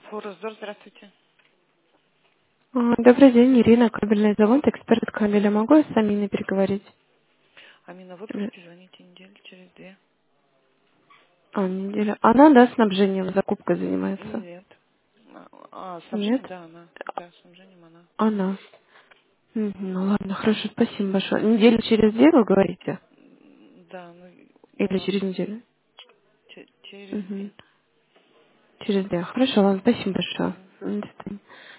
Форус-Дор, здравствуйте. Добрый день, Ирина, кабельный завод, эксперт кабеля. Могу я с Аминой переговорить? Амина в отпуске, звоните неделю через две. Неделя. Она, да, снабжением, закупкой занимается? Нет. Нет? Снабжение, да, она. Да, снабжением она. Она. Ну ладно, хорошо, спасибо большое. Неделю через две вы говорите? Да, Или ладно. через неделю? Через две. Мгм. Через две. Хорошо, ладно, спасибо большое. Мгм. До свидания.